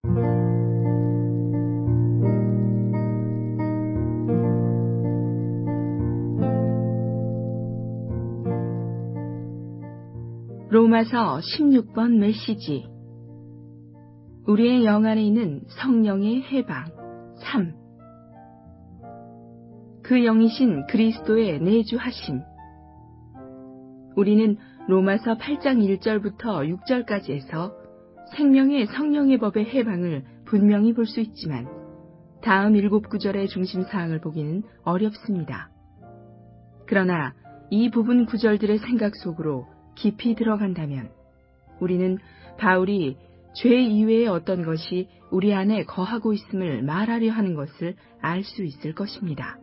로마서 16번 메시지. 우리의 영 안에 있는 성령의 해방 3. 그 영이신 그리스도의 내주하심. 우리는 로마서 8장 1절부터 6절까지에서 생명의 성령의 법의 해방을 분명히 볼 수 있지만 다음 7구절의 중심사항을 보기는 어렵습니다. 그러나 이 부분 구절들의 생각 속으로 깊이 들어간다면 우리는 바울이 죄 이외의 어떤 것이 우리 안에 거하고 있음을 말하려 하는 것을 알 수 있을 것입니다.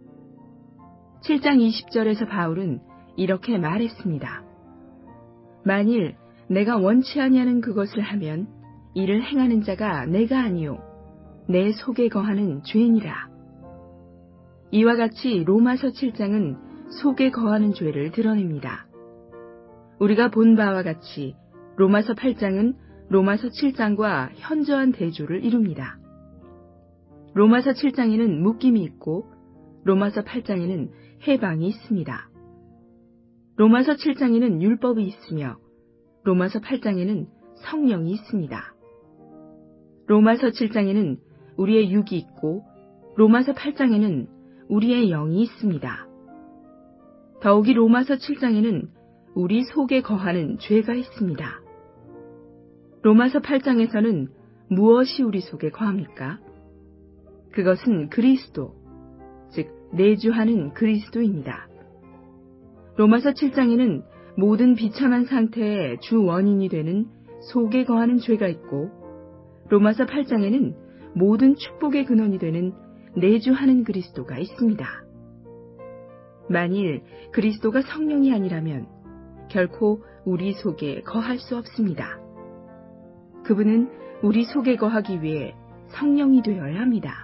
7장 20절에서 바울은 이렇게 말했습니다. 만일 내가 원치 아니하는 그것을 하면 이를 행하는 자가 내가 아니요 내 속에 거하는 죄니라. 이와 같이 로마서 7장은 속에 거하는 죄를 드러냅니다. 우리가 본 바와 같이 로마서 8장은 로마서 7장과 현저한 대조를 이룹니다. 로마서 7장에는 묶임이 있고 로마서 8장에는 해방이 있습니다. 로마서 7장에는 율법이 있으며 로마서 8장에는 성령이 있습니다. 로마서 7장에는 우리의 육이 있고 로마서 8장에는 우리의 영이 있습니다. 더욱이 로마서 7장에는 우리 속에 거하는 죄가 있습니다. 로마서 8장에서는 무엇이 우리 속에 거합니까? 그것은 그리스도, 즉 내주하는 그리스도입니다. 로마서 7장에는 모든 비참한 상태의 주 원인이 되는 속에 거하는 죄가 있고 로마서 8장에는 모든 축복의 근원이 되는 내주하는 그리스도가 있습니다. 만일 그리스도가 성령이 아니라면 결코 우리 속에 거할 수 없습니다. 그분은 우리 속에 거하기 위해 성령이 되어야 합니다.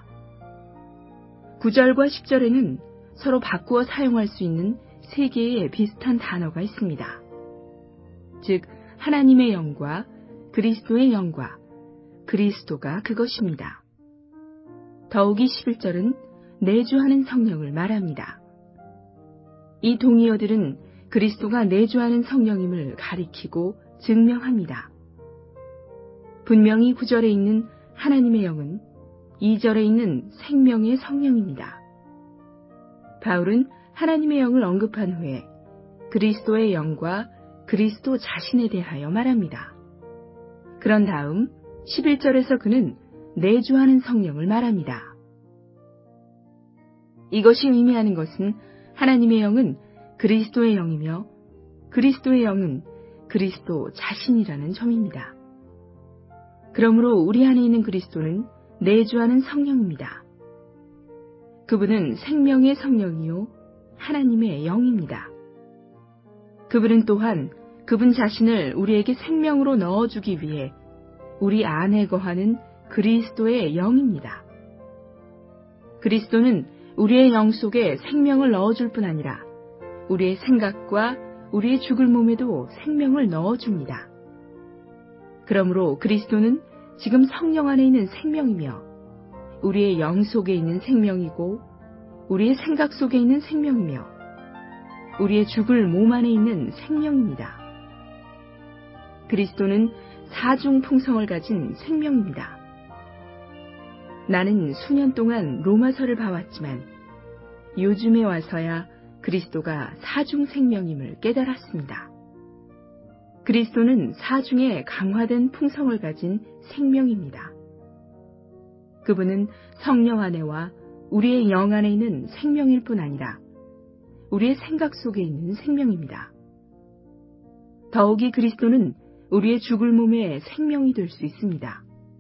9절과 10절에는 서로 바꾸어 사용할 수 있는 세 개의 비슷한 단어가 있습니다. 즉 하나님의 영과 그리스도의 영과 그리스도가 그것입니다. 더욱이 11절은 내주하는 성령을 말합니다. 이 동의어들은 그리스도가 내주하는 성령임을 가리키고 증명합니다. 분명히 9절에 있는 하나님의 영은 2절에 있는 생명의 성령입니다. 바울은 하나님의 영을 언급한 후에 그리스도의 영과 그리스도 자신에 대하여 말합니다. 그런 다음 11절에서 그는 내주하는 성령을 말합니다. 이것이 의미하는 것은 하나님의 영은 그리스도의 영이며 그리스도의 영은 그리스도 자신이라는 점입니다. 그러므로 우리 안에 있는 그리스도는 내주하는 성령입니다. 그분은 생명의 성령이요 하나님의 영입니다. 그분은 또한 그분 자신을 우리에게 생명으로 넣어주기 위해 우리 안에 거하는 그리스도의 영입니다. 그리스도는 우리의 영 속에 생명을 넣어줄 뿐 아니라 우리의 생각과 우리의 죽을 몸에도 생명을 넣어줍니다. 그러므로 그리스도는 지금 성령 안에 있는 생명이며 우리의 영 속에 있는 생명이고 우리의 생각 속에 있는 생명이며 우리의 죽을 몸 안에 있는 생명입니다. 그리스도는 사중 풍성을 가진 생명입니다. 나는 수년 동안 로마서를 봐왔지만 요즘에 와서야 그리스도가 사중 생명임을 깨달았습니다. 그리스도는 사중에 강화된 풍성을 가진 생명입니다. 그분은 성령 안에와 우리의 영 안에 있는 생명일 뿐 아니라 우리의 생각 속에 있는 생명입니다. 더욱이 그리스도는 우리의 죽을 몸의 생명이 될 수 있습니다.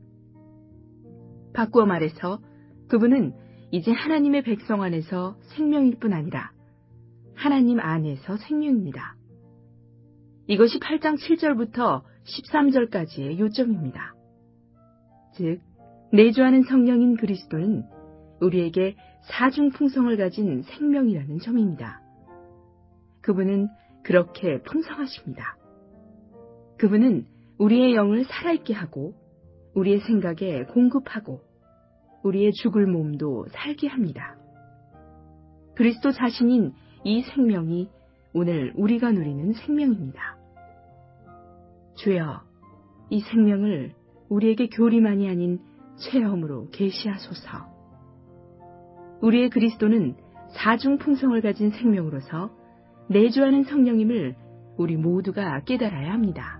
바꾸어 말해서 그분은 이제 하나님의 백성 안에서 생명일 뿐 아니라 하나님 안에서 생명입니다. 이것이 8장 7절부터 13절까지의 요점입니다. 즉, 내주하는 성령인 그리스도는 우리에게 사중 풍성을 가진 생명이라는 점입니다. 그분은 그렇게 풍성하십니다. 그분은 우리의 영을 살아있게 하고 우리의 생각에 공급하고 우리의 죽을 몸도 살게 합니다. 그리스도 자신인 이 생명이 오늘 우리가 누리는 생명입니다. 주여, 이 생명을 우리에게 교리만이 아닌 체험으로 계시하소서. 우리의 그리스도는 사중풍성을 가진 생명으로서 내주하는 성령임을 우리 모두가 깨달아야 합니다.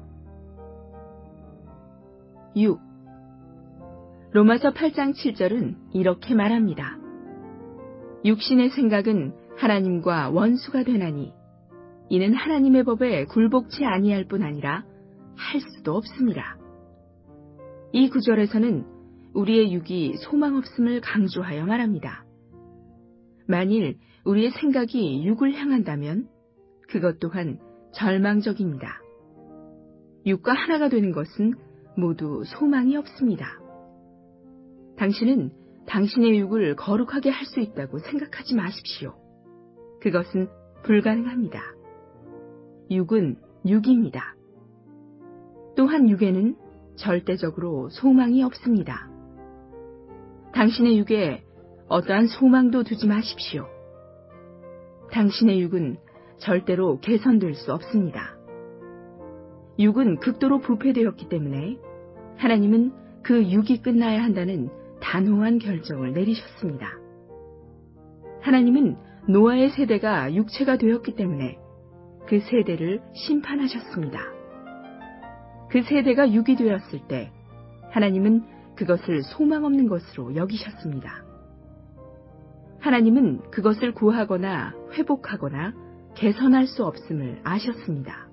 6. 로마서 8장 7절은 이렇게 말합니다. 육신의 생각은 하나님과 원수가 되나니 이는 하나님의 법에 굴복치 아니할 뿐 아니라 할 수도 없습니다. 이 구절에서는 우리의 육이 소망 없음을 강조하여 말합니다. 만일 우리의 생각이 육을 향한다면 그것 또한 절망적입니다. 육과 하나가 되는 것은 모두 소망이 없습니다. 당신은 당신의 육을 거룩하게 할 수 있다고 생각하지 마십시오. 그것은 불가능합니다. 육은 육입니다. 또한 육에는 절대적으로 소망이 없습니다. 당신의 육에 어떠한 소망도 두지 마십시오. 당신의 육은 절대로 개선될 수 없습니다. 육은 극도로 부패되었기 때문에 하나님은 그 육이 끝나야 한다는 단호한 결정을 내리셨습니다. 하나님은 노아의 세대가 육체가 되었기 때문에 그 세대를 심판하셨습니다. 그 세대가 육이 되었을 때 하나님은 그것을 소망 없는 것으로 여기셨습니다. 하나님은 그것을 구하거나 회복하거나 개선할 수 없음을 아셨습니다.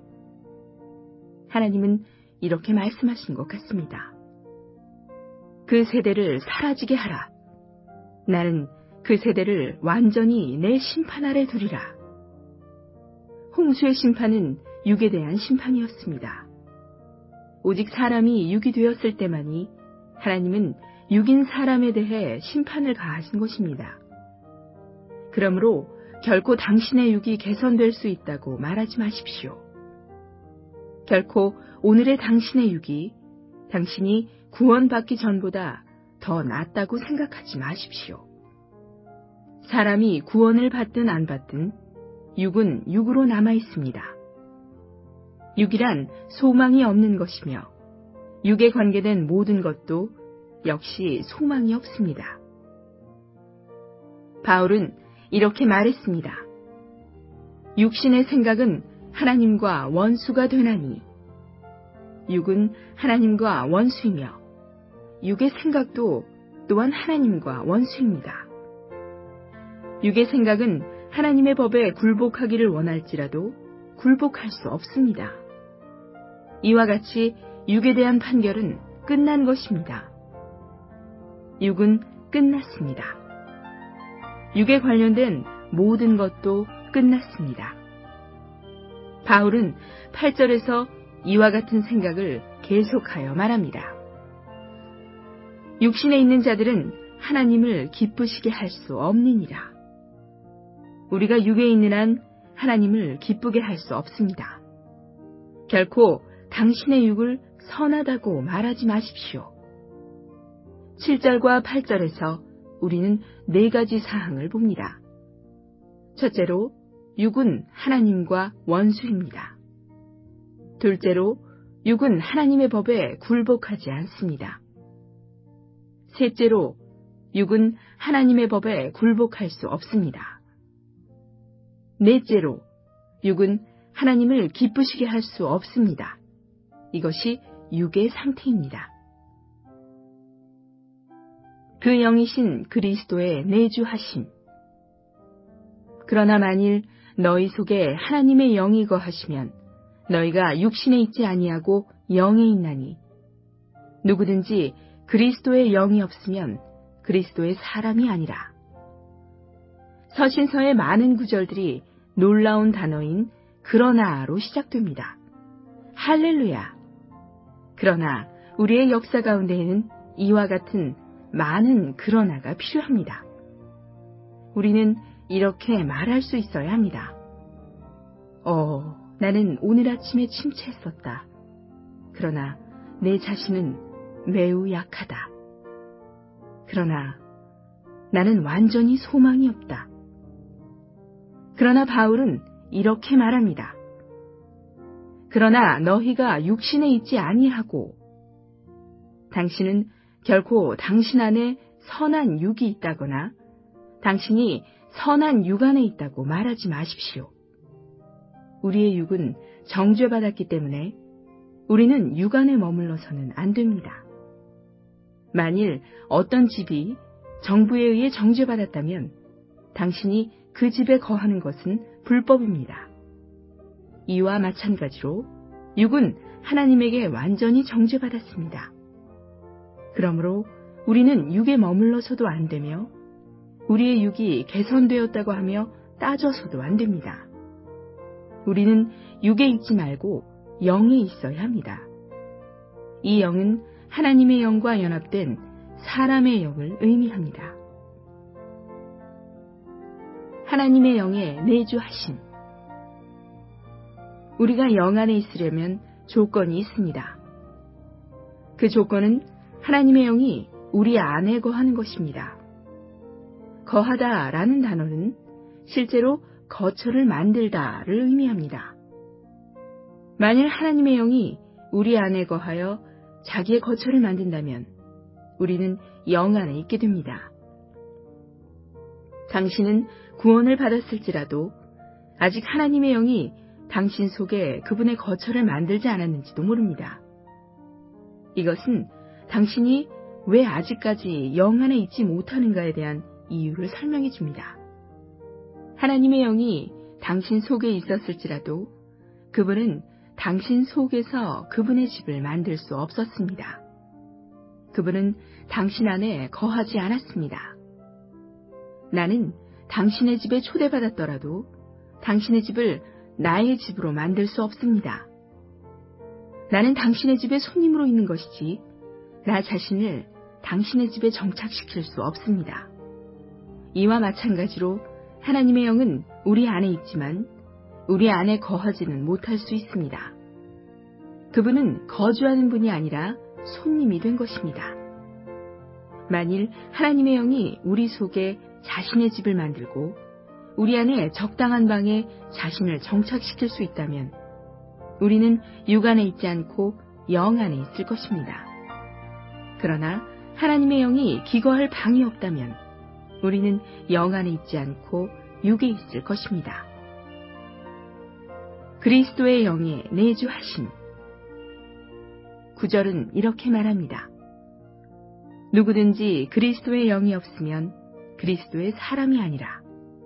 하나님은 이렇게 말씀하신 것 같습니다. 그 세대를 사라지게 하라. 나는 그 세대를 완전히 내 심판 아래 두리라. 홍수의 심판은 육에 대한 심판이었습니다. 오직 사람이 육이 되었을 때만이 하나님은 육인 사람에 대해 심판을 가하신 것입니다. 그러므로 결코 당신의 육이 개선될 수 있다고 말하지 마십시오. 결코 오늘의 당신의 육이 당신이 구원받기 전보다 더 낫다고 생각하지 마십시오. 사람이 구원을 받든 안 받든 육은 육으로 남아 있습니다. 육이란 소망이 없는 것이며 육에 관계된 모든 것도 역시 소망이 없습니다. 바울은 이렇게 말했습니다. 육신의 생각은 하나님과 원수가 되나니 육은 하나님과 원수이며 육의 생각도 또한 하나님과 원수입니다. 육의 생각은 하나님의 법에 굴복하기를 원할지라도 굴복할 수 없습니다. 이와 같이 육에 대한 판결은 끝난 것입니다. 육은 끝났습니다. 육에 관련된 모든 것도 끝났습니다. 바울은 8절에서 이와 같은 생각을 계속하여 말합니다. 육신에 있는 자들은 하나님을 기쁘시게 할 수 없느니라. 우리가 육에 있는 한 하나님을 기쁘게 할 수 없습니다. 결코 당신의 육을 선하다고 말하지 마십시오. 7절과 8절에서 우리는 4가지 사항을 봅니다. 첫째로, 육은 하나님과 원수입니다. 둘째로, 육은 하나님의 법에 굴복하지 않습니다. 셋째로, 육은 하나님의 법에 굴복할 수 없습니다. 넷째로, 육은 하나님을 기쁘시게 할 수 없습니다. 이것이 육의 상태입니다. 그 영이신 그리스도의 내주하심. 그러나 만일 너희 속에 하나님의 영이 거하시면 너희가 육신에 있지 아니하고 영에 있나니 누구든지 그리스도의 영이 없으면 그리스도의 사람이 아니라. 서신서의 많은 구절들이 놀라운 단어인 그러나로 시작됩니다. 할렐루야! 그러나 우리의 역사 가운데에는 이와 같은 많은 그러나가 필요합니다. 우리는 이렇게 말할 수 있어야 합니다. 나는 오늘 아침에 침체했었다. 그러나 내 자신은 매우 약하다. 그러나 나는 완전히 소망이 없다. 그러나 바울은 이렇게 말합니다. 그러나 너희가 육신에 있지 아니하고 당신은 결코 당신 안에 선한 육이 있다거나 당신이 선한 육 안에 있다고 말하지 마십시오. 우리의 육은 정죄받았기 때문에 우리는 육 안에 머물러서는 안 됩니다. 만일 어떤 집이 정부에 의해 정죄받았다면 당신이 그 집에 거하는 것은 불법입니다. 이와 마찬가지로 육은 하나님에게 완전히 정죄받았습니다. 그러므로 우리는 육에 머물러서도 안 되며 우리의 육이 개선되었다고 하며 따져서도 안 됩니다. 우리는 육에 있지 말고 영에 있어야 합니다. 이 영은 하나님의 영과 연합된 사람의 영을 의미합니다. 하나님의 영에 내주하심. 우리가 영 안에 있으려면 조건이 있습니다. 그 조건은 하나님의 영이 우리 안에 거하는 것입니다. 거하다라는 단어는 실제로 거처를 만들다를 의미합니다. 만일 하나님의 영이 우리 안에 거하여 자기의 거처를 만든다면 우리는 영 안에 있게 됩니다. 당신은 구원을 받았을지라도 아직 하나님의 영이 당신 속에 그분의 거처를 만들지 않았는지도 모릅니다. 이것은 당신이 왜 아직까지 영 안에 있지 못하는가에 대한 이유를 설명해 줍니다. 하나님의 영이 당신 속에 있었을지라도 그분은 당신 속에서 그분의 집을 만들 수 없었습니다. 그분은 당신 안에 거하지 않았습니다. 나는 당신의 집에 초대받았더라도 당신의 집을 나의 집으로 만들 수 없습니다. 나는 당신의 집에 손님으로 있는 것이지 나 자신을 당신의 집에 정착시킬 수 없습니다. 이와 마찬가지로 하나님의 영은 우리 안에 있지만 우리 안에 거하지는 못할 수 있습니다. 그분은 거주하는 분이 아니라 손님이 된 것입니다. 만일 하나님의 영이 우리 속에 자신의 집을 만들고 우리 안에 적당한 방에 자신을 정착시킬 수 있다면 우리는 육 안에 있지 않고 영 안에 있을 것입니다. 그러나 하나님의 영이 기거할 방이 없다면 우리는 영 안에 있지 않고 육에 있을 것입니다. 그리스도의 영에 내주하심. 9절은 이렇게 말합니다. 누구든지 그리스도의 영이 없으면 그리스도의 사람이 아니라.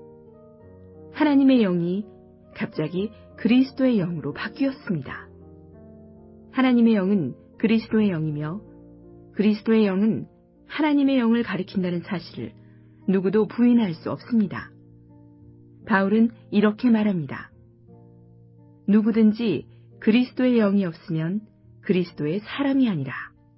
하나님의 영이 갑자기 그리스도의 영으로 바뀌었습니다. 하나님의 영은 그리스도의 영이며 그리스도의 영은 하나님의 영을 가리킨다는 사실을 누구도 부인할 수 없습니다. 바울은 이렇게 말합니다. 누구든지 그리스도의 영이 없으면 그리스도의 사람이 아니라.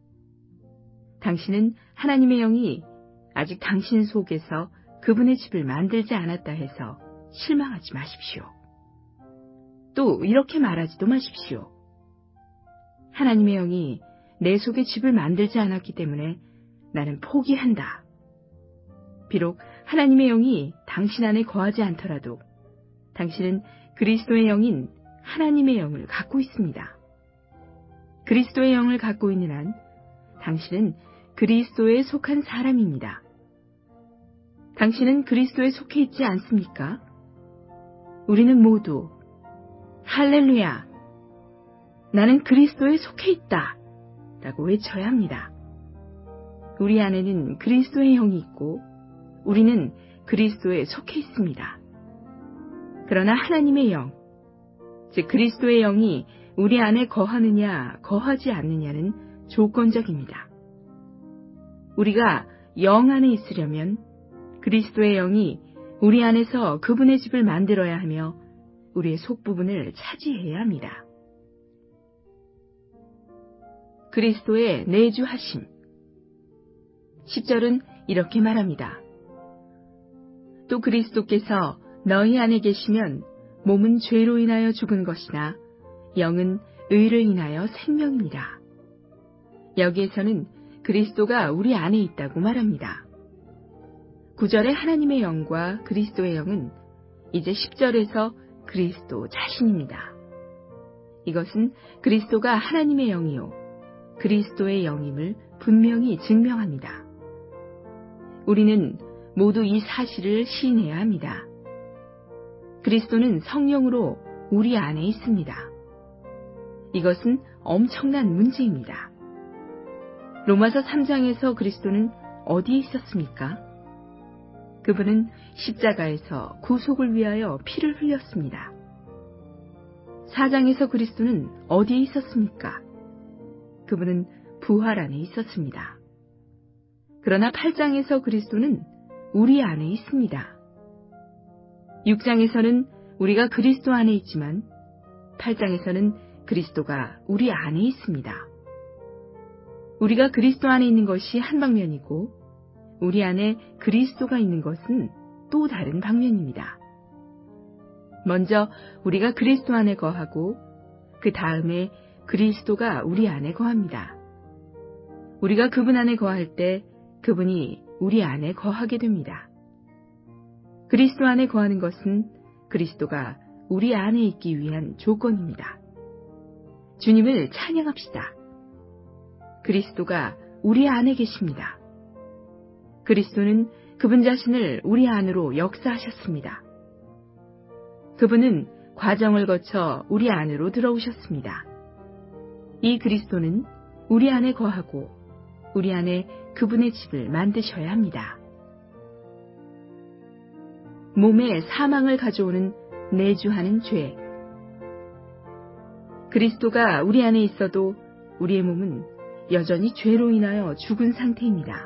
당신은 하나님의 영이 아직 당신 속에서 그분의 집을 만들지 않았다 해서 실망하지 마십시오. 또 이렇게 말하지도 마십시오. 하나님의 영이 내 속에 집을 만들지 않았기 때문에 나는 포기한다. 비록 하나님의 영이 당신 안에 거하지 않더라도 당신은 그리스도의 영인 하나님의 영을 갖고 있습니다. 그리스도의 영을 갖고 있는 한 당신은 그리스도에 속한 사람입니다. 당신은 그리스도에 속해 있지 않습니까? 우리는 모두 할렐루야! 나는 그리스도에 속해 있다! 라고 외쳐야 합니다. 우리 안에는 그리스도의 영이 있고 우리는 그리스도에 속해 있습니다. 그러나 하나님의 영, 즉 그리스도의 영이 우리 안에 거하느냐 거하지 않느냐는 조건적입니다. 우리가 영 안에 있으려면 그리스도의 영이 우리 안에서 그분의 집을 만들어야 하며 우리의 속부분을 차지해야 합니다. 그리스도의 내주하심. 10절은 이렇게 말합니다. 또 그리스도께서 너희 안에 계시면 몸은 죄로 인하여 죽은 것이나 영은 의를 인하여 생명이니라. 여기에서는 그리스도가 우리 안에 있다고 말합니다. 9절의 하나님의 영과 그리스도의 영은 이제 10절에서 그리스도 자신입니다. 이것은 그리스도가 하나님의 영이요 그리스도의 영임을 분명히 증명합니다. 우리는 모두 이 사실을 시인해야 합니다. 그리스도는 성령으로 우리 안에 있습니다. 이것은 엄청난 문제입니다. 로마서 3장에서 그리스도는 어디에 있었습니까? 그분은 십자가에서 구속을 위하여 피를 흘렸습니다. 4장에서 그리스도는 어디에 있었습니까? 그분은 부활 안에 있었습니다. 그러나 8장에서 그리스도는 우리 안에 있습니다. 6장에서는 우리가 그리스도 안에 있지만 8장에서는 그리스도가 우리 안에 있습니다. 우리가 그리스도 안에 있는 것이 한 방면이고 우리 안에 그리스도가 있는 것은 또 다른 방면입니다. 먼저 우리가 그리스도 안에 거하고 그 다음에 그리스도가 우리 안에 거합니다. 우리가 그분 안에 거할 때 그분이 우리 안에 거하게 됩니다. 그리스도 안에 거하는 것은 그리스도가 우리 안에 있기 위한 조건입니다. 주님을 찬양합시다. 그리스도가 우리 안에 계십니다. 그리스도는 그분 자신을 우리 안으로 역사하셨습니다. 그분은 과정을 거쳐 우리 안으로 들어오셨습니다. 이 그리스도는 우리 안에 거하고 우리 안에 그분의 집을 만드셔야 합니다. 몸에 사망을 가져오는 내주하는 죄. 그리스도가 우리 안에 있어도 우리의 몸은 여전히 죄로 인하여 죽은 상태입니다.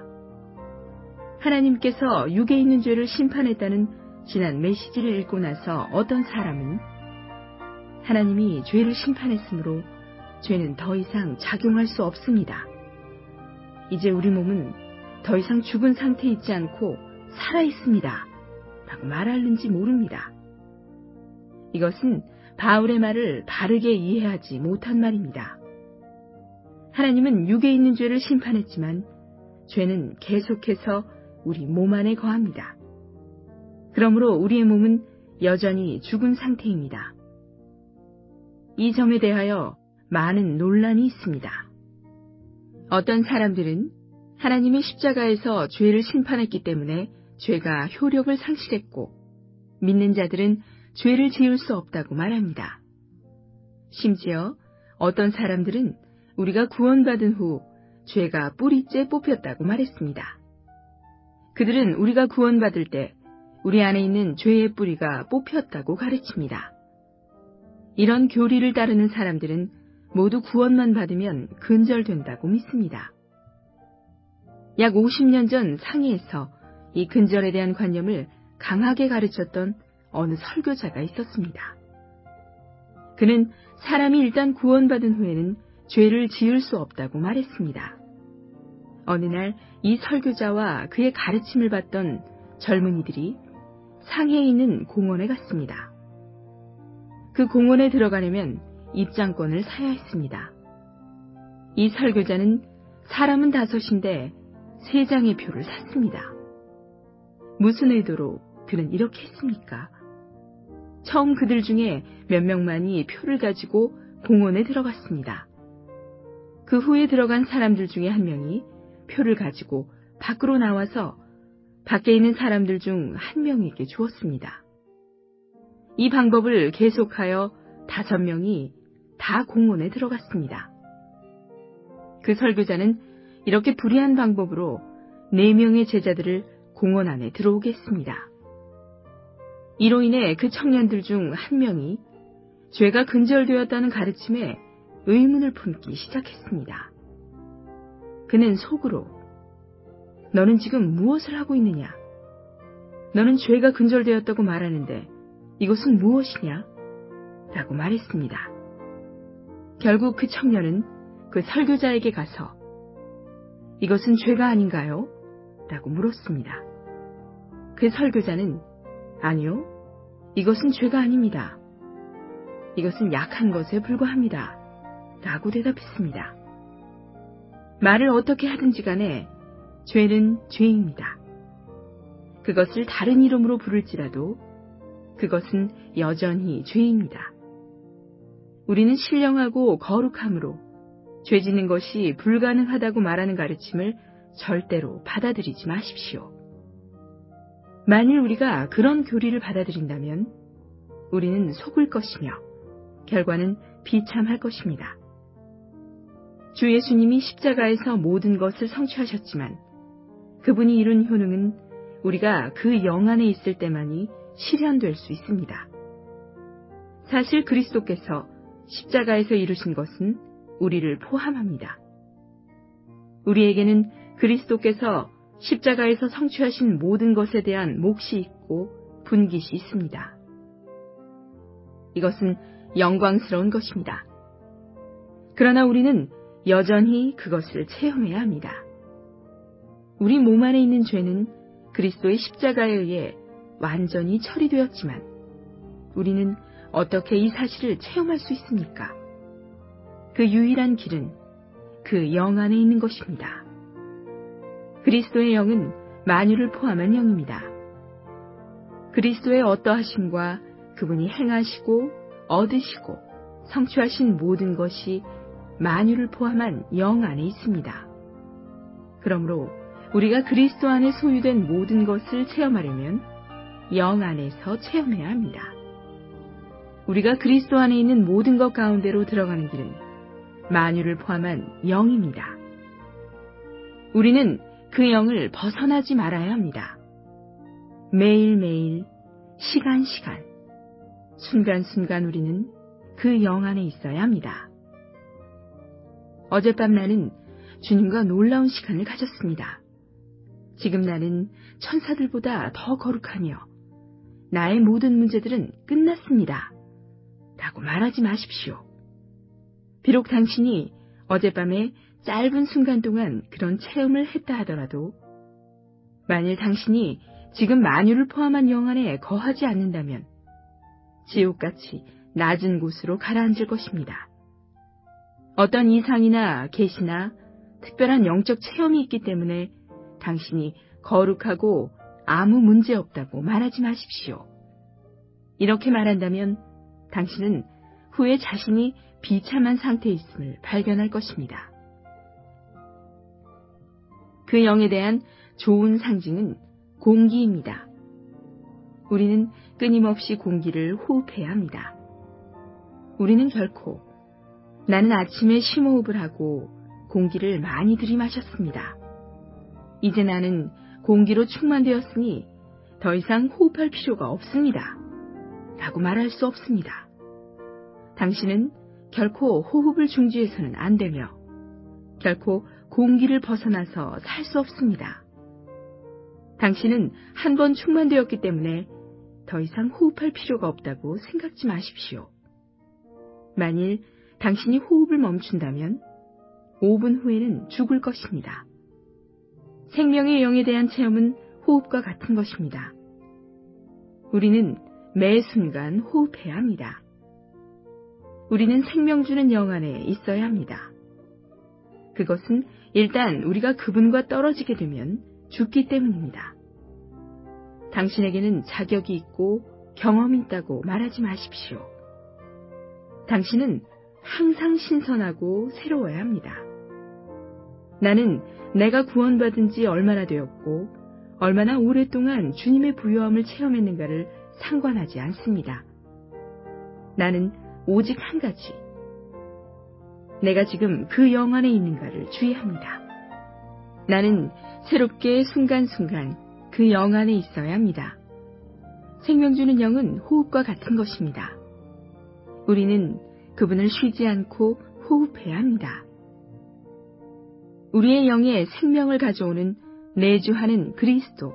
하나님께서 육에 있는 죄를 심판했다는 지난 메시지를 읽고 나서 어떤 사람은 하나님이 죄를 심판했으므로 죄는 더 이상 작용할 수 없습니다. 이제 우리 몸은 더 이상 죽은 상태에 있지 않고 살아있습니다. 라고 말하는지 모릅니다. 이것은 바울의 말을 바르게 이해하지 못한 말입니다. 하나님은 육에 있는 죄를 심판했지만 죄는 계속해서 우리 몸 안에 거합니다. 그러므로 우리의 몸은 여전히 죽은 상태입니다. 이 점에 대하여 많은 논란이 있습니다. 어떤 사람들은 하나님이 십자가에서 죄를 심판했기 때문에 죄가 효력을 상실했고 믿는 자들은 죄를 지을 수 없다고 말합니다. 심지어 어떤 사람들은 우리가 구원받은 후 죄가 뿌리째 뽑혔다고 말했습니다. 그들은 우리가 구원받을 때 우리 안에 있는 죄의 뿌리가 뽑혔다고 가르칩니다. 이런 교리를 따르는 사람들은 모두 구원만 받으면 근절된다고 믿습니다. 약 50년 전 상해에서 이 근절에 대한 관념을 강하게 가르쳤던 어느 설교자가 있었습니다. 그는 사람이 일단 구원받은 후에는 죄를 지을 수 없다고 말했습니다. 어느 날 이 설교자와 그의 가르침을 받던 젊은이들이 상해에 있는 공원에 갔습니다. 그 공원에 들어가려면 입장권을 사야 했습니다. 이 설교자는 사람은 5인데 3장의 표를 샀습니다. 무슨 의도로 그는 이렇게 했습니까? 처음 그들 중에 몇 명만이 표를 가지고 공원에 들어갔습니다. 그 후에 들어간 사람들 중에 한 명이 표를 가지고 밖으로 나와서 밖에 있는 사람들 중 한 명에게 주었습니다. 이 방법을 계속하여 5명이 다 공원에 들어갔습니다. 그 설교자는 이렇게 불의한 방법으로 4명의 제자들을 공원 안에 들어오게 했습니다. 이로 인해 그 청년들 중 한 명이 죄가 근절되었다는 가르침에 의문을 품기 시작했습니다. 그는 속으로 너는 지금 무엇을 하고 있느냐? 너는 죄가 근절되었다고 말하는데 이것은 무엇이냐? 라고 말했습니다. 결국 그 청년은 그 설교자에게 가서 이것은 죄가 아닌가요? 라고 물었습니다. 그 설교자는 아니요, 이것은 죄가 아닙니다. 이것은 약한 것에 불과합니다. 라고 대답했습니다. 말을 어떻게 하든지 간에 죄는 죄입니다. 그것을 다른 이름으로 부를지라도 그것은 여전히 죄입니다. 우리는 신령하고 거룩함으로 죄 짓는 것이 불가능하다고 말하는 가르침을 절대로 받아들이지 마십시오. 만일 우리가 그런 교리를 받아들인다면 우리는 속을 것이며 결과는 비참할 것입니다. 주 예수님이 십자가에서 모든 것을 성취하셨지만 그분이 이룬 효능은 우리가 그 영 안에 있을 때만이 실현될 수 있습니다. 사실 그리스도께서 십자가에서 이루신 것은 우리를 포함합니다. 우리에게는 그리스도께서 십자가에서 성취하신 모든 것에 대한 몫이 있고 분깃이 있습니다. 이것은 영광스러운 것입니다. 그러나 우리는 여전히 그것을 체험해야 합니다. 우리 몸 안에 있는 죄는 그리스도의 십자가에 의해 완전히 처리되었지만 우리는 어떻게 이 사실을 체험할 수 있습니까? 그 유일한 길은 그 영 안에 있는 것입니다. 그리스도의 영은 만유를 포함한 영입니다. 그리스도의 어떠하심과 그분이 행하시고 얻으시고 성취하신 모든 것이 만유를 포함한 영 안에 있습니다. 그러므로 우리가 그리스도 안에 소유된 모든 것을 체험하려면 영 안에서 체험해야 합니다. 우리가 그리스도 안에 있는 모든 것 가운데로 들어가는 길은 만유를 포함한 영입니다. 우리는 그 영을 벗어나지 말아야 합니다. 매일매일, 시간시간, 순간순간 우리는 그 영 안에 있어야 합니다. 어젯밤 나는 주님과 놀라운 시간을 가졌습니다. 지금 나는 천사들보다 더 거룩하며 나의 모든 문제들은 끝났습니다. 라고 말하지 마십시오. 비록 당신이 어젯밤에 짧은 순간 동안 그런 체험을 했다 하더라도 만일 당신이 지금 만유를 포함한 영 안에 거하지 않는다면 지옥같이 낮은 곳으로 가라앉을 것입니다. 어떤 이상이나 계시나 특별한 영적 체험이 있기 때문에 당신이 거룩하고 아무 문제 없다고 말하지 마십시오. 이렇게 말한다면 당신은 후에 자신이 비참한 상태에 있음을 발견할 것입니다. 그 영에 대한 좋은 상징은 공기입니다. 우리는 끊임없이 공기를 호흡해야 합니다. 우리는 결코 나는 아침에 심호흡을 하고 공기를 많이 들이마셨습니다. 이제 나는 공기로 충만되었으니 더 이상 호흡할 필요가 없습니다. 라고 말할 수 없습니다. 당신은 결코 호흡을 중지해서는 안 되며 결코 공기를 벗어나서 살 수 없습니다. 당신은 한 번 충만되었기 때문에 더 이상 호흡할 필요가 없다고 생각지 마십시오. 만일 당신이 호흡을 멈춘다면 5분 후에는 죽을 것입니다. 생명의 영에 대한 체험은 호흡과 같은 것입니다. 우리는 매 순간 호흡해야 합니다. 우리는 생명 주는 영 안에 있어야 합니다. 그것은 일단 우리가 그분과 떨어지게 되면 죽기 때문입니다. 당신에게는 자격이 있고 경험이 있다고 말하지 마십시오. 당신은 항상 신선하고 새로워야 합니다. 나는 내가 구원받은 지 얼마나 되었고 얼마나 오랫동안 주님의 부요함을 체험했는가를 상관하지 않습니다. 나는 오직 한 가지, 내가 지금 그 영 안에 있는가를 주의합니다. 나는 새롭게 순간순간 그 영 안에 있어야 합니다. 생명 주는 영은 호흡과 같은 것입니다. 우리는 그분을 쉬지 않고 호흡해야 합니다. 우리의 영에 생명을 가져오는 내주하는 그리스도.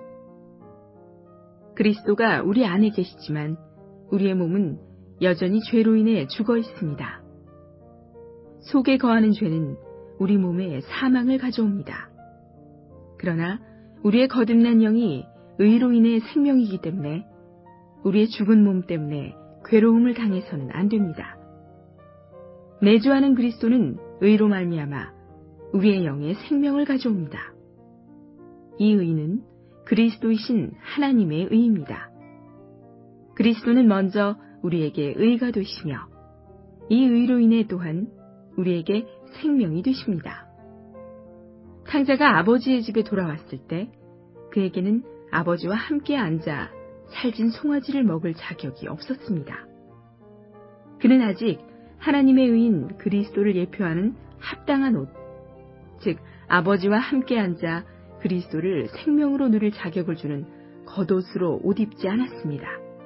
그리스도가 우리 안에 계시지만 우리의 몸은 여전히 죄로 인해 죽어 있습니다. 속에 거하는 죄는 우리 몸에 사망을 가져옵니다. 그러나 우리의 거듭난 영이 의로 인해 생명이기 때문에 우리의 죽은 몸 때문에 괴로움을 당해서는 안 됩니다. 내주하는 그리스도는 의로 말미암아 우리의 영에 생명을 가져옵니다. 이 의는 그리스도이신 하나님의 의입니다. 그리스도는 먼저 우리에게 의가 되시며 이 의로 인해 또한 우리에게 생명이 되십니다. 탕자가 아버지의 집에 돌아왔을 때 그에게는 아버지와 함께 앉아 살진 송아지를 먹을 자격이 없었습니다. 그는 아직 하나님의 의인 그리스도를 예표하는 합당한 옷, 즉 아버지와 함께 앉아 그리스도를 생명으로 누릴 자격을 주는 겉옷으로 옷 입지 않았습니다.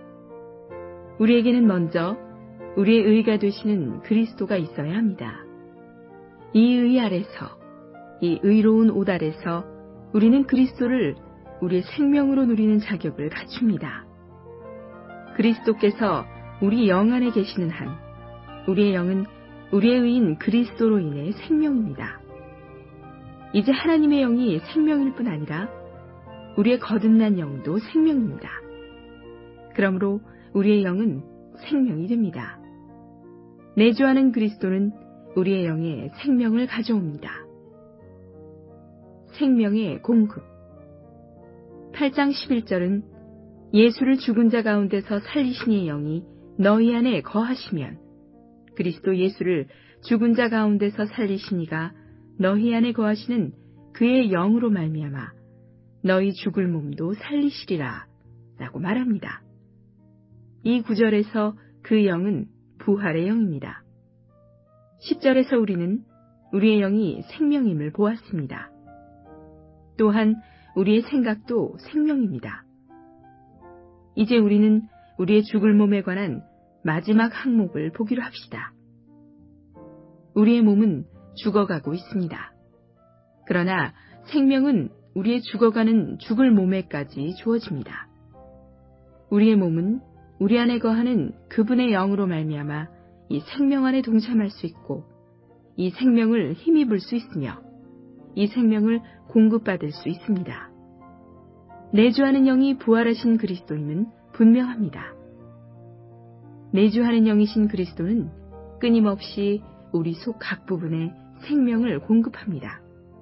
우리에게는 먼저 우리의 의가 되시는 그리스도가 있어야 합니다. 이 의 아래서, 이 의로운 옷 아래서 우리는 그리스도를 우리의 생명으로 누리는 자격을 갖춥니다. 그리스도께서 우리 영 안에 계시는 한 우리의 영은 우리의 의인 그리스도로 인해 생명입니다. 이제 하나님의 영이 생명일 뿐 아니라 우리의 거듭난 영도 생명입니다. 그러므로 우리의 영은 생명이 됩니다. 내주하는 그리스도는 우리의 영에 생명을 가져옵니다. 생명의 공급. 8장 11절은 예수를 죽은 자 가운데서 살리신 이의 영이 너희 안에 거하시면 그리스도 예수를 죽은 자 가운데서 살리신 이가 너희 안에 거하시는 그의 영으로 말미암아 너희 죽을 몸도 살리시리라 라고 말합니다. 이 구절에서 그 영은 부활의 영입니다. 10절에서 우리는 우리의 영이 생명임을 보았습니다. 또한 우리의 생각도 생명입니다. 이제 우리는 우리의 죽을 몸에 관한 마지막 항목을 보기로 합시다. 우리의 몸은 죽어가고 있습니다. 그러나 생명은 우리의 죽어가는 죽을 몸에까지 주어집니다. 우리의 몸은 우리 안에 거하는 그분의 영으로 말미암아 이 생명 안에 동참할 수 있고 이 생명을 힘입을 수 있으며 이 생명을 공급받을 수 있습니다. 내주하는 영이 부활하신 그리스도임은 분명합니다. 내주하는 영이신 그리스도는 끊임없이 우리 속 각 부분에 생명을 공급합니다.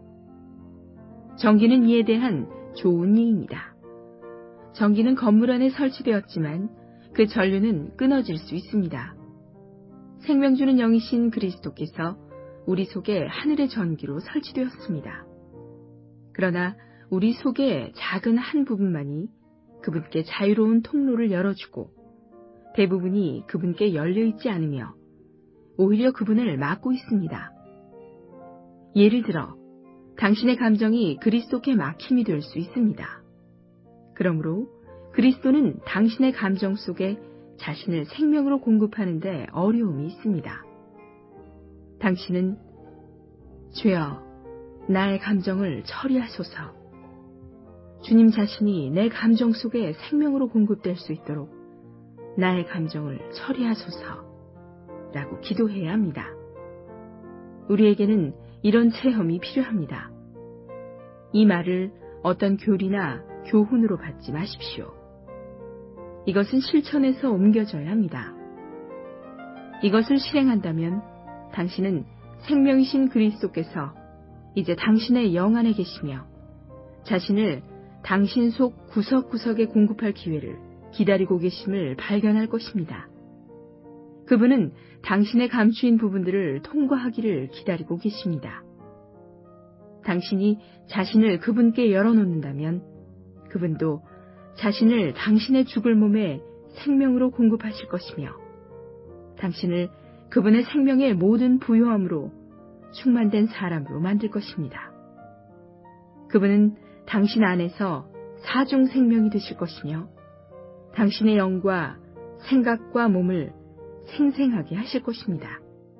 전기는 이에 대한 좋은 예입니다. 전기는 건물 안에 설치되었지만 그 전류는 끊어질 수 있습니다. 생명 주는 영이신 그리스도께서 우리 속에 하늘의 전기로 설치되었습니다. 그러나 우리 속의 작은 한 부분만이 그분께 자유로운 통로를 열어주고 대부분이 그분께 열려있지 않으며 오히려 그분을 막고 있습니다. 예를 들어 당신의 감정이 그리스도께 막힘이 될 수 있습니다. 그러므로 그리스도는 당신의 감정 속에 자신을 생명으로 공급하는 데 어려움이 있습니다. 당신은 주여 나의 감정을 처리하소서. 주님 자신이 내 감정 속에 생명으로 공급될 수 있도록 나의 감정을 처리하소서 라고 기도해야 합니다. 우리에게는 이런 체험이 필요합니다. 이 말을 어떤 교리나 교훈으로 받지 마십시오. 이것은 실천에서 옮겨져야 합니다. 이것을 실행한다면 당신은 생명이신 그리스도께서 이제 당신의 영 안에 계시며 자신을 당신 속 구석구석에 공급할 기회를 기다리고 계심을 발견할 것입니다. 그분은 당신의 감추인 부분들을 통과하기를 기다리고 계십니다. 당신이 자신을 그분께 열어놓는다면 그분도 자신을 당신의 죽을 몸에 생명으로 공급하실 것이며 당신을 그분의 생명의 모든 부요함으로 충만된 사람으로 만들 것입니다. 그분은 당신 안에서 사중 생명이 되실 것이며 당신의 영과 생각과 몸을 생생하게 하실 것입니다.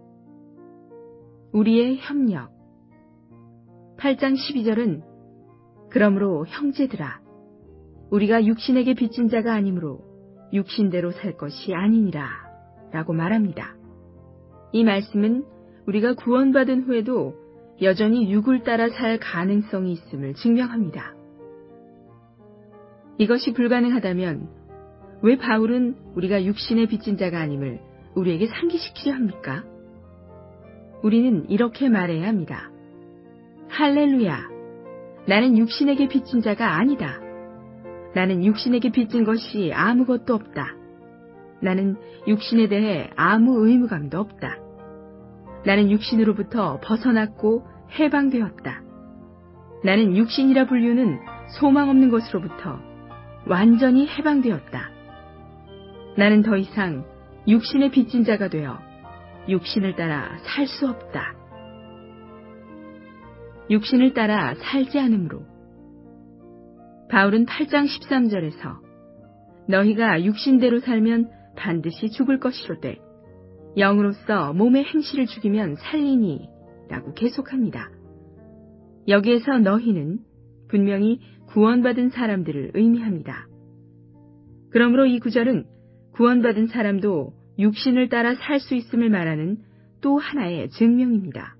우리의 협력. 8장 12절은 그러므로 형제들아 우리가 육신에게 빚진 자가 아니므로 육신대로 살 것이 아니니라 라고 말합니다. 이 말씀은 우리가 구원받은 후에도 여전히 육을 따라 살 가능성이 있음을 증명합니다. 이것이 불가능하다면 왜 바울은 우리가 육신에 빚진 자가 아님을 우리에게 상기시키려 합니까? 우리는 이렇게 말해야 합니다. 할렐루야! 나는 육신에게 빚진 자가 아니다. 나는 육신에게 빚진 것이 아무것도 없다. 나는 육신에 대해 아무 의무감도 없다. 나는 육신으로부터 벗어났고 해방되었다. 나는 육신이라 불리우는 소망 없는 것으로부터 완전히 해방되었다. 나는 더 이상 육신에 빚진 자가 되어 육신을 따라 살 수 없다. 육신을 따라 살지 않으므로. 바울은 8장 13절에서 너희가 육신대로 살면 반드시 죽을 것이로되 영으로서 몸의 행실을 죽이면 살리니 라고 계속합니다. 여기에서 너희는 분명히 구원받은 사람들을 의미합니다. 그러므로 이 구절은 구원받은 사람도 육신을 따라 살 수 있음을 말하는 또 하나의 증명입니다.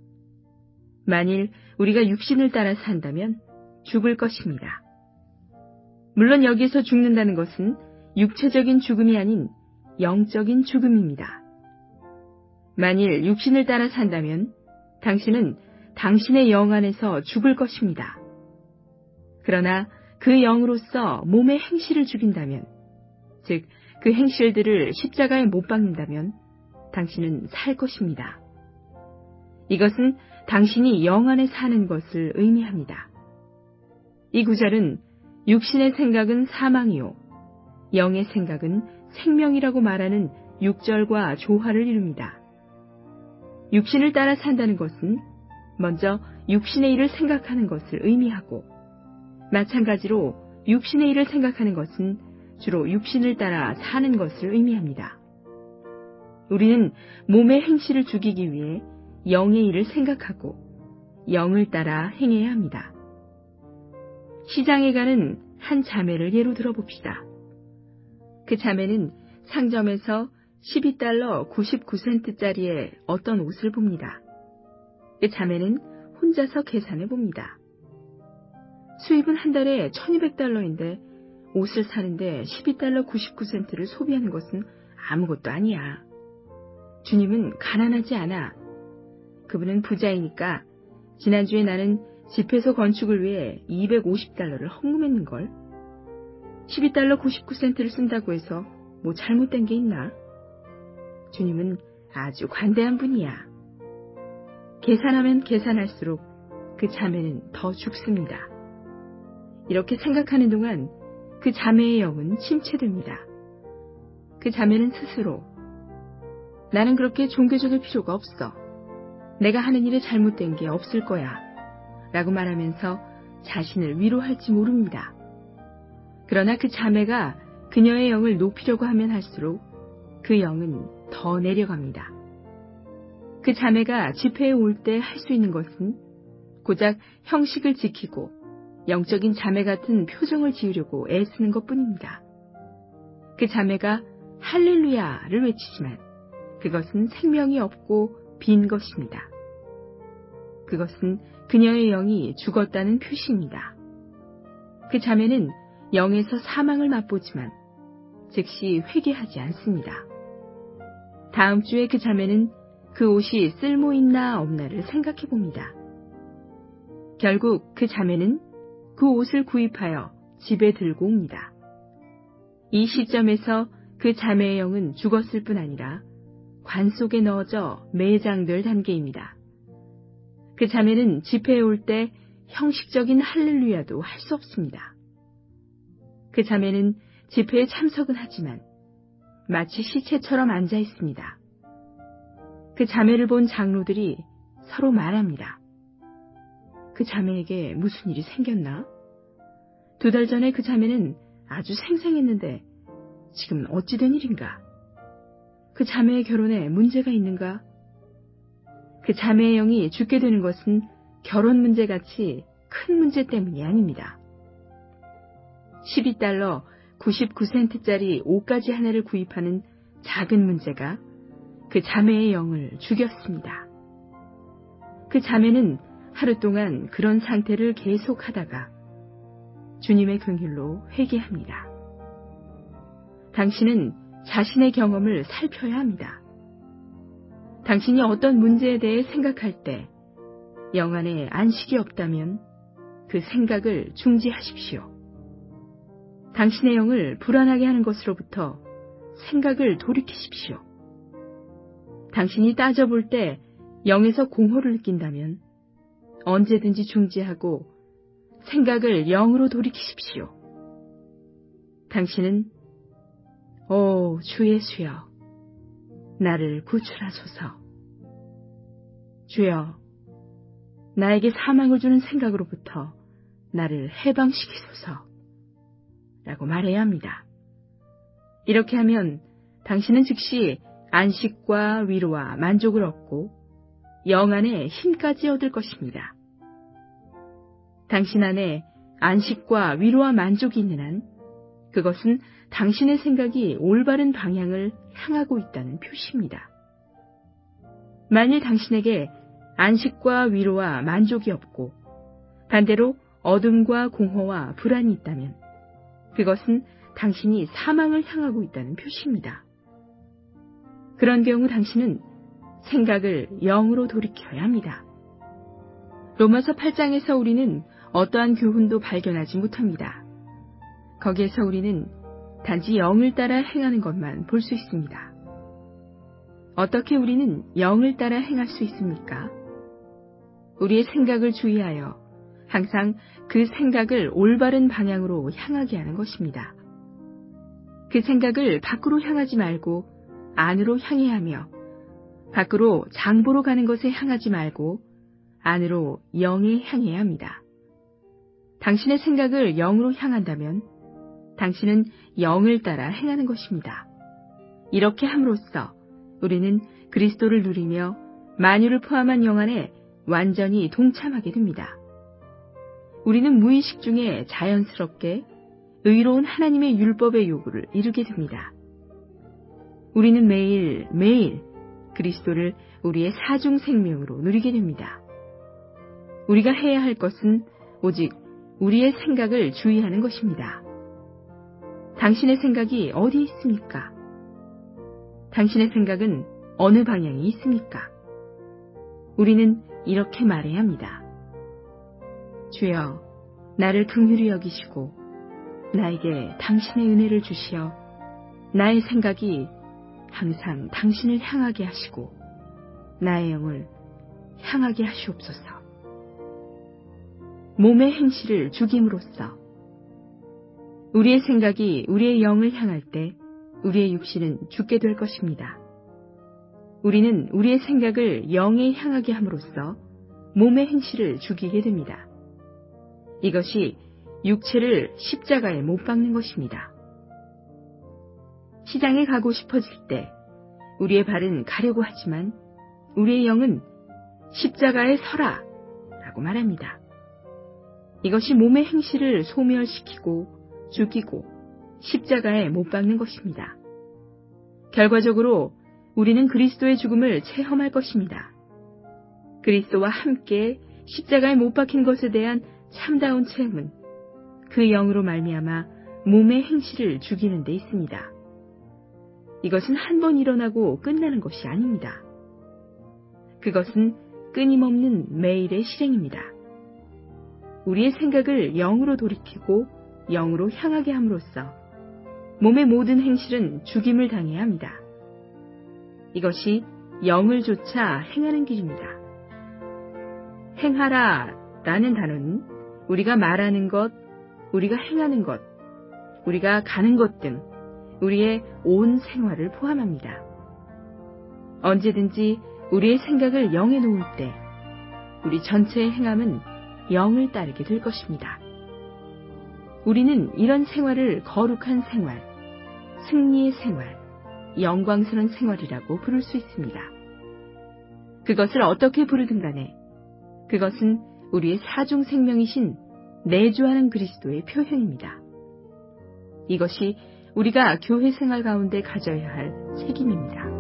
만일 우리가 육신을 따라 산다면 죽을 것입니다. 물론 여기서 죽는다는 것은 육체적인 죽음이 아닌 영적인 죽음입니다. 만일 육신을 따라 산다면 당신은 당신의 영 안에서 죽을 것입니다. 그러나 그 영으로서 몸의 행실을 죽인다면, 즉 그 행실들을 십자가에 못 박는다면 당신은 살 것입니다. 이것은 당신이 영 안에 사는 것을 의미합니다. 이 구절은 육신의 생각은 사망이요 영의 생각은 생명이라고 말하는 6절과 조화를 이룹니다. 육신을 따라 산다는 것은 먼저 육신의 일을 생각하는 것을 의미하고, 마찬가지로 육신의 일을 생각하는 것은 주로 육신을 따라 사는 것을 의미합니다. 우리는 몸의 행실을 죽이기 위해 영의 일을 생각하고 영을 따라 행해야 합니다. 시장에 가는 한 자매를 예로 들어봅시다. 그 자매는 상점에서 12달러 99센트짜리의 어떤 옷을 봅니다. 그 자매는 혼자서 계산해 봅니다. 수입은 한 달에 1200달러인데 옷을 사는데 12달러 99센트를 소비하는 것은 아무것도 아니야. 주님은 가난하지 않아. 그분은 부자이니까 지난주에 나는 집회소 건축을 위해 250달러를 헌금했는걸. 12달러 99센트를 쓴다고 해서 뭐 잘못된 게 있나? 주님은 아주 관대한 분이야. 계산하면 계산할수록 그 자매는 더 죽습니다. 이렇게 생각하는 동안 그 자매의 영은 침체됩니다. 그 자매는 스스로 나는 그렇게 종교적일 필요가 없어. 내가 하는 일에 잘못된 게 없을 거야. 라고 말하면서 자신을 위로할지 모릅니다. 그러나 그 자매가 그녀의 영을 높이려고 하면 할수록 그 영은 더 내려갑니다. 그 자매가 집회에 올 때 할 수 있는 것은 고작 형식을 지키고 영적인 자매 같은 표정을 지으려고 애쓰는 것뿐입니다. 그 자매가 할렐루야를 외치지만 그것은 생명이 없고 빈 것입니다. 그것은 그녀의 영이 죽었다는 표시입니다. 그 자매는 영에서 사망을 맛보지만 즉시 회개하지 않습니다. 다음 주에 그 자매는 그 옷이 쓸모있나 없나를 생각해 봅니다. 결국 그 자매는 그 옷을 구입하여 집에 들고 옵니다. 이 시점에서 그 자매의 영은 죽었을 뿐 아니라 관 속에 넣어져 매장될 단계입니다. 그 자매는 집회에 올 때 형식적인 할렐루야도 할 수 없습니다. 그 자매는 집회에 참석은 하지만 마치 시체처럼 앉아 있습니다. 그 자매를 본 장로들이 서로 말합니다. 그 자매에게 무슨 일이 생겼나? 2달 전에 그 자매는 아주 생생했는데 지금은 어찌 된 일인가? 그 자매의 결혼에 문제가 있는가? 그 자매의 영이 죽게 되는 것은 결혼 문제같이 큰 문제 때문이 아닙니다. 12달러 99센트짜리 옷가지 하나를 구입하는 작은 문제가 그 자매의 영을 죽였습니다. 그 자매는 하루 동안 그런 상태를 계속하다가 주님의 긍휼로 회개합니다. 당신은 자신의 경험을 살펴야 합니다. 당신이 어떤 문제에 대해 생각할 때 영 안에 안식이 없다면 그 생각을 중지하십시오. 당신의 영을 불안하게 하는 것으로부터 생각을 돌이키십시오. 당신이 따져볼 때 영에서 공허를 느낀다면 언제든지 중지하고 생각을 영으로 돌이키십시오. 당신은 오 주 예수여, 나를 구출하소서. 주여, 나에게 사망을 주는 생각으로부터 나를 해방시키소서 라고 말해야 합니다. 이렇게 하면 당신은 즉시 안식과 위로와 만족을 얻고 영 안에 힘까지 얻을 것입니다. 당신 안에 안식과 위로와 만족이 있는 한 그것은 당신의 생각이 올바른 방향을 향하고 있다는 표시입니다. 만일 당신에게 안식과 위로와 만족이 없고 반대로 어둠과 공허와 불안이 있다면 그것은 당신이 사망을 향하고 있다는 표시입니다. 그런 경우 당신은 생각을 영으로 돌이켜야 합니다. 로마서 8장에서 우리는 어떠한 교훈도 발견하지 못합니다. 거기에서 우리는 단지 영을 따라 행하는 것만 볼 수 있습니다. 어떻게 우리는 영을 따라 행할 수 있습니까? 우리의 생각을 주의하여 항상 그 생각을 올바른 방향으로 향하게 하는 것입니다. 그 생각을 밖으로 향하지 말고 안으로 향해야 하며 밖으로 장보러 가는 것에 향하지 말고 안으로 영에 향해야 합니다. 당신의 생각을 영으로 향한다면 당신은 영을 따라 행하는 것입니다. 이렇게 함으로써 우리는 그리스도를 누리며 만유를 포함한 영 안에 완전히 동참하게 됩니다. 우리는 무의식 중에 자연스럽게 의로운 하나님의 율법의 요구를 이루게 됩니다. 우리는 매일 그리스도를 우리의 사중 생명으로 누리게 됩니다. 우리가 해야 할 것은 오직 우리의 생각을 주의하는 것입니다. 당신의 생각이 어디 있습니까? 당신의 생각은 어느 방향에 있습니까? 우리는 이렇게 말해야 합니다. 주여, 나를 긍휼히 여기시고 나에게 당신의 은혜를 주시어 나의 생각이 항상 당신을 향하게 하시고 나의 영을 향하게 하시옵소서. 몸의 행실을 죽임으로써 우리의 생각이 우리의 영을 향할 때 우리의 육신은 죽게 될 것입니다. 우리는 우리의 생각을 영에 향하게 함으로써 몸의 행실을 죽이게 됩니다. 이것이 육체를 십자가에 못 박는 것입니다. 시장에 가고 싶어질 때 우리의 발은 가려고 하지만 우리의 영은 십자가에 서라 라고 말합니다. 이것이 몸의 행실을 소멸시키고 죽이고 십자가에 못 박는 것입니다. 결과적으로 우리는 그리스도의 죽음을 체험할 것입니다. 그리스도와 함께 십자가에 못 박힌 것에 대한 참다운 체험은 그 영으로 말미암아 몸의 행실을 죽이는 데 있습니다. 이것은 한 번 일어나고 끝나는 것이 아닙니다. 그것은 끊임없는 매일의 실행입니다. 우리의 생각을 영으로 돌이키고 영으로 향하게 함으로써 몸의 모든 행실은 죽임을 당해야 합니다. 이것이 영을 좇아 행하는 길입니다. 행하라 라는 단어는 우리가 말하는 것, 우리가 행하는 것, 우리가 가는 것 등 우리의 온 생활을 포함합니다. 언제든지 우리의 생각을 영에 놓을 때 우리 전체의 행함은 영을 따르게 될 것입니다. 우리는 이런 생활을 거룩한 생활, 승리의 생활, 영광스러운 생활이라고 부를 수 있습니다. 그것을 어떻게 부르든 간에 그것은 우리의 사중 생명이신 내주하는 그리스도의 표현입니다. 이것이 우리가 교회 생활 가운데 가져야 할 책임입니다.